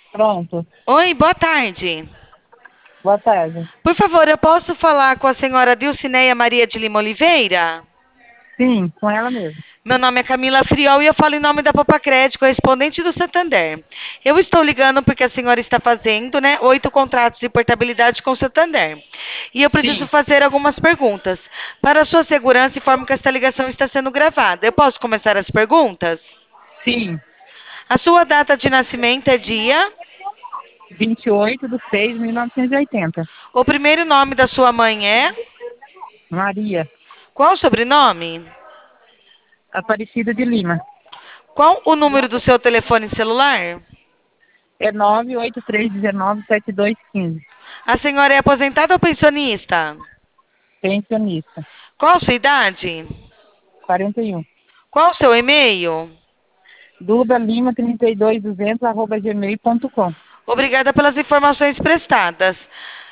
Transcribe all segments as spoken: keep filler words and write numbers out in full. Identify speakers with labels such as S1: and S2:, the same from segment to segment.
S1: Pronto.
S2: Oi, boa tarde.
S1: Boa tarde.
S2: Por favor, eu posso falar com a senhora Dilcineia Maria de Lima Oliveira?
S1: Sim, com ela mesmo.
S2: Meu nome é Camila Friol e eu falo em nome da Popacred, correspondente do Santander. Eu estou ligando porque a senhora está fazendo, né, oito contratos de portabilidade com o Santander. E eu preciso
S1: Sim,
S2: fazer algumas perguntas. Para a sua segurança, informo que esta ligação está sendo gravada. Eu posso começar as perguntas?
S1: sim.
S2: A sua data de nascimento é dia?
S1: vinte e oito de seis de mil novecentos e oitenta.
S2: O primeiro nome da sua mãe é?
S1: Maria,
S2: Qual o sobrenome?
S1: Aparecida de Lima.
S2: Qual o número do seu telefone celular?
S1: É nove oito três um nove sete dois um cinco.
S2: A senhora é aposentada ou pensionista?
S1: Pensionista.
S2: Qual a sua idade?
S1: quarenta e um.
S2: Qual o seu e-mail?
S1: Duda Lima trinta e dois duzentos arroba gmail ponto com.
S2: Obrigada pelas informações prestadas.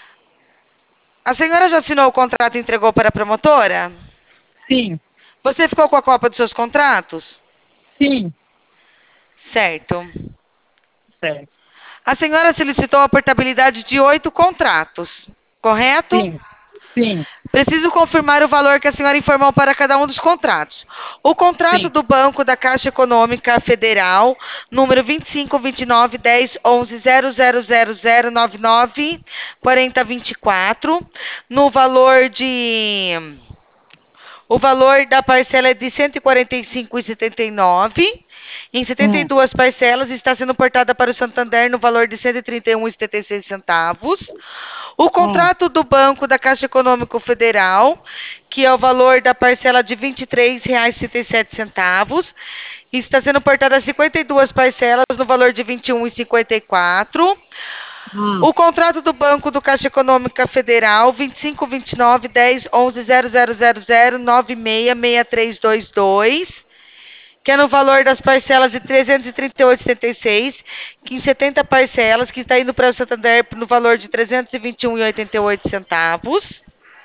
S2: A senhora já assinou o contrato e entregou para a promotora?
S1: Sim,
S2: Você ficou com a cópia dos seus contratos?
S1: sim.
S2: Certo.
S1: Certo.
S2: A senhora solicitou a portabilidade de oito contratos, correto?
S1: Sim, sim,
S2: Preciso confirmar o valor que a senhora informou para cada um dos contratos. O contrato
S1: sim.
S2: do Banco da Caixa Econômica Federal, número vinte e cinco, vinte e nove, dez, onze, zero zero zero zero nove nove, quarenta, vinte e quatro, no valor de o valor da parcela é de cento e quarenta e cinco vírgula setenta e nove. Em setenta e
S1: Hum,
S2: duas parcelas está sendo portada para o Santander no valor de cento e trinta e um vírgula setenta e seis centavos. O
S1: hum,
S2: contrato do Banco da Caixa Econômica Federal, que é o valor da parcela de vinte e três reais e sessenta e sete centavos, está sendo portada a cinquenta e duas parcelas no valor de vinte e um vírgula cinquenta e quatro.
S1: hum,
S2: O contrato do Banco do Caixa Econômica Federal, vinte e cinco, vinte e nove, dez, onze, zero zero zero zero nove seis seis três dois dois, que é no valor das parcelas de trezentos e trinta e oito vírgula setenta e seis, que em setenta parcelas, que está indo para o Santander no valor de trezentos e vinte e um vírgula oitenta e oito centavos.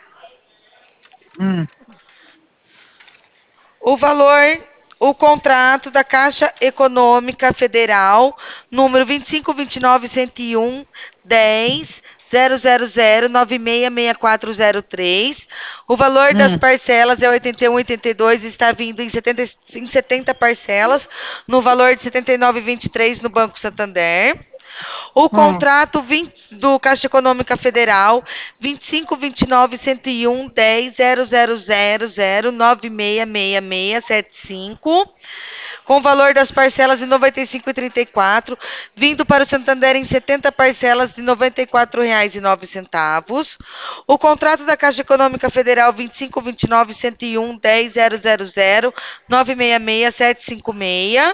S1: hum,
S2: O valor, o contrato da Caixa Econômica Federal, número vinte e cinco, vinte e nove, cento e um, dez, zero zero zero nove seis seis quatro zero três. O valor das
S1: hum,
S2: parcelas é oitenta e um vírgula oitenta e dois e está vindo em setenta, em setenta parcelas, no valor de setenta e nove vírgula vinte e três no Banco Santander. O
S1: hum,
S2: contrato vinte do Caixa Econômica Federal vinte e cinco, vinte e nove, cento e um, dez, zero zero zero zero nove seis seis seis sete cinco, com o valor das parcelas de noventa e cinco vírgula trinta e quatro, vindo para o Santander em setenta parcelas de noventa e quatro reais e nove centavos. O contrato da Caixa Econômica Federal vinte e cinco, vinte e nove, cento e um, dez, zero zero zero nove seis seis sete cinco seis,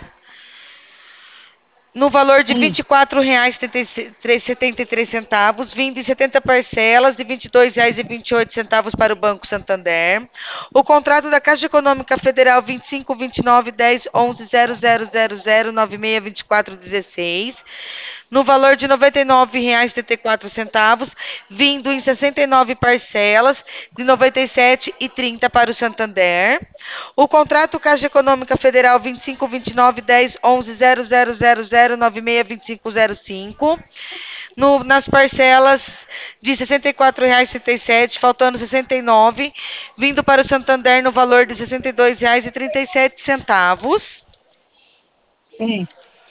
S2: no valor de
S1: hum,
S2: vinte e quatro reais e setenta e três centavos, vindo em setenta parcelas de vinte e dois reais e vinte e oito centavos para o Banco Santander. O contrato da Caixa Econômica Federal vinte e cinco, vinte e nove, dez, onze, zero zero zero zero nove seis vinte e quatro dezesseis, no valor de noventa e nove reais e setenta e quatro centavos, vindo em sessenta e nove parcelas de noventa e sete reais e trinta para o Santander. O contrato Caixa Econômica Federal vinte e cinco, vinte e nove, dez, onze, zero zero zero zero nove seis vinte e cinco zero cinco, no, nas parcelas de sessenta e quatro reais e sessenta e sete, faltando sessenta e nove, vindo para o Santander no valor de sessenta e dois reais e trinta e sete centavos.
S1: sim.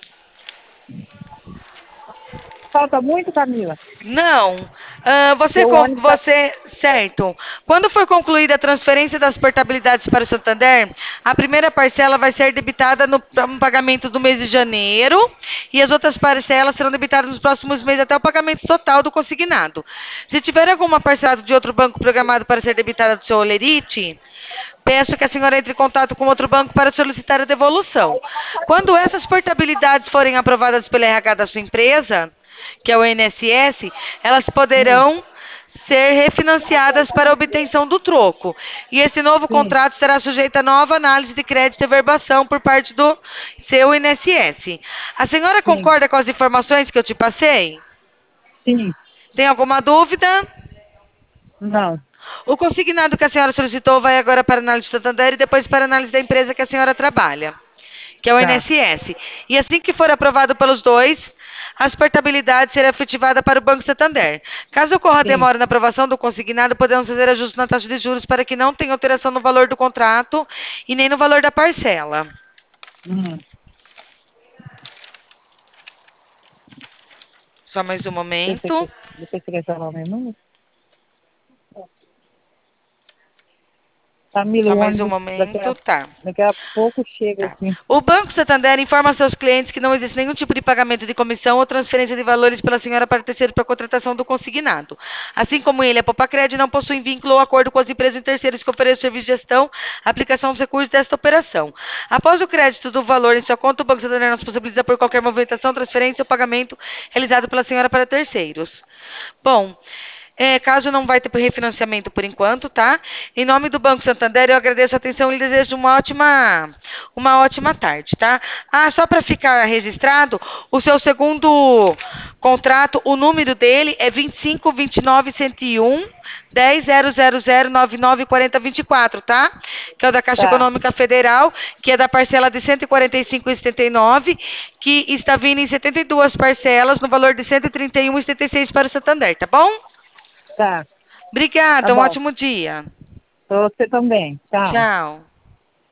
S1: Falta muito, Camila?
S2: Não. Ah, você,
S1: Seu
S2: com-
S1: ônibus está.
S2: você, certo. Quando for concluída a transferência das portabilidades para o Santander, a primeira parcela vai ser debitada no, no pagamento do mês de janeiro e as outras parcelas serão debitadas nos próximos meses até o pagamento total do consignado. Se tiver alguma parcela de outro banco programado para ser debitada do seu Olerite, peço que a senhora entre em contato com outro banco para solicitar a devolução. Quando essas portabilidades forem aprovadas pelo R H da sua empresa, que é o I N S S, elas
S1: Hum,
S2: poderão ser refinanciadas para obtenção do troco. E esse novo
S1: sim,
S2: contrato será sujeito a nova análise de crédito e verbação por parte do seu I N S S. A senhora
S1: sim,
S2: concorda com as informações que eu te passei?
S1: sim.
S2: Tem alguma dúvida?
S1: Não,
S2: O consignado que a senhora solicitou vai agora para a análise do Santander e depois para a análise da empresa que a senhora trabalha, que é o
S1: tá.
S2: I N S S. E assim que for aprovado pelos dois, a suportabilidade será efetivada para o Banco Santander. Caso ocorra
S1: Sim.
S2: demora na aprovação do consignado, podemos fazer ajustes na taxa de juros para que não tenha alteração no valor do contrato e nem no valor da parcela.
S1: Hum.
S2: Só mais um
S1: Depois
S2: momento.
S1: você depois você quer falar o meu número? Camila,
S2: Só
S1: o
S2: mais um
S1: ônibus daqui
S2: momento.
S1: a,
S2: Tá.
S1: daqui a pouco chega
S2: Tá.
S1: aqui.
S2: O Banco Santander informa a seus clientes que não existe nenhum tipo de pagamento de comissão ou transferência de valores pela senhora para terceiro para contratação do consignado. Assim como ele, a Popacred não possui vínculo ou acordo com as empresas e terceiros que oferecem serviço de gestão, aplicação dos recursos desta operação. Após o crédito do valor em sua conta, o Banco Santander não se possibiliza por qualquer movimentação, transferência ou pagamento realizado pela senhora para terceiros. Bom, é, caso não vai ter refinanciamento por enquanto, tá? Em nome do Banco Santander, eu agradeço a atenção e lhe desejo uma ótima, uma ótima tarde, tá? Ah, só para ficar registrado, o seu segundo contrato, o número dele é vinte e cinco, vinte e nove, cento e um, dez, zero zero zero, nove nove, quarenta, vinte e quatro, tá? Que é o da Caixa
S1: Tá,
S2: Econômica Federal, que é da parcela de cento e quarenta e cinco vírgula setenta e nove, que está vindo em setenta e duas parcelas, no valor de cento e trinta e um vírgula setenta e seis para o Santander, tá bom?
S1: tá. Tá
S2: Obrigada, um
S1: bom.
S2: ótimo dia.
S1: Pra você também. Tchau.
S2: Tchau.